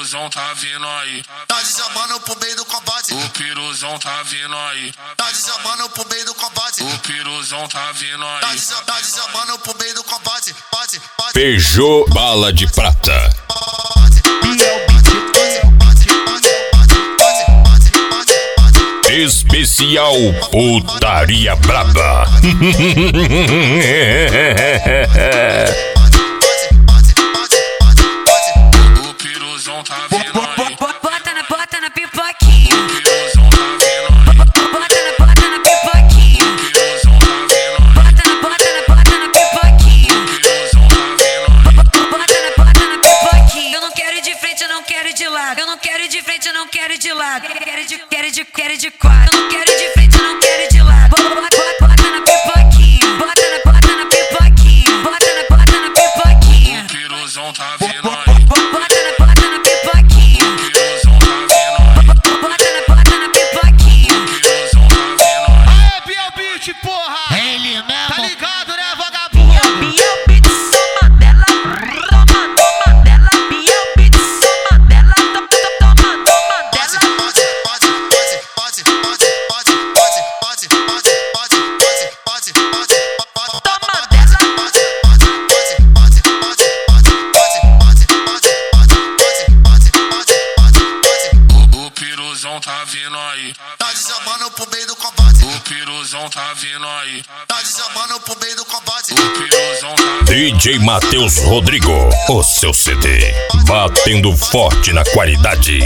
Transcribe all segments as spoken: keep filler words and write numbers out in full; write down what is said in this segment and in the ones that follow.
piruzão tá vindo aí. Tá desabando pro meio do combate. O piruzão tá vindo aí. Tá desabando pro meio do combate. O piruzão tá vindo Tá aí. desa- tá desabando pro meio do combate. Bate, bate. Peugeot Bala de Prata. Especial Putaria Braba. O piruzão tá vindo aí. Bota na, bota na pipoquinha. O piruzão tá vindo aí. Bota na, bota na pipoquinha. O piruzão tá vindo aí. Bota na, bota na, bota na pipoquinha. O piruzão tá vindo aí. Bota na, bota na pipoquinha. Eu não quero ir de frente, eu não quero ir de lado. Eu não quero ir de frente, eu não quero ir de lado. Quero ir de, quero ir de, quero ir de quatro. Eu não quero ir de frente, eu não quero ir de lado. Bota, bota, bota na pipoquinha. Bota na, bota na pipoquinha. Bota na, bota na pipoquinha. O piruzão tá vindo aí. Bota na, bota na pipoquinha. O piruzão tá vindo aí. Bota na, bota na pipoquinha. O piruzão tá vindo aí. Aê, Biel Beat, porra! Ele mesmo. Tá ligado, né, vagabundo? Biel Beat, sou Mandela. Toma, toma, Mandela. Biel Beat, sou Mandela. Toma, toma, toma, Mandela. Toma dela. O, o piruzão tá vindo aí. Tá desabando pro meio do combate. O piruzão tá vindo aí. Tá desabando pro meio do combate. O piruzão tá D J Matheus Rodrigo, o seu C D. Batendo forte na qualidade.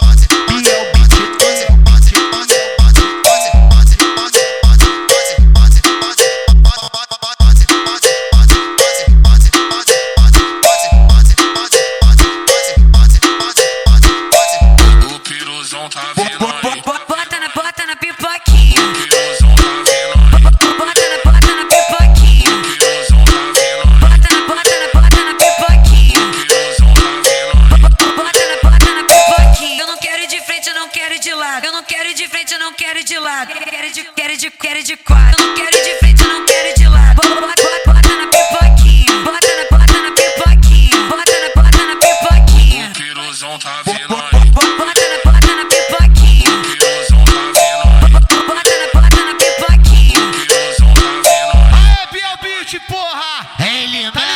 O piruzão tá vindo aí. Bota na, bota na pipoquinha. O piruzão tá vindo aí. Bota na, bota na pipoquinha. O piruzão tá vindo aí. Bota na, bota na, bota na pipoquinha. O piruzão tá vindo aí. Bota na, bota na pipoquinha. Eu não quero ir de frente, eu não quero ir de lado. Eu não quero ir de frente, eu não quero ir de lado. Quero ir de, quero ir de, quero ir de quatro. Eu não quero ir de frente, eu não quero ir de lado. Bota, bota, bota na pipoquinha. Bota na, bota na pipoquinha. Bota na, bota na pipoquinha. O piruzão tá vindo aí. Bota na, bota na pipoquinha. O piruzão tá vindo aí. Bota na, bota na pipoquinha. O piruzão tá vindo aí. Aê, Biel Beat, porra! Ele Tá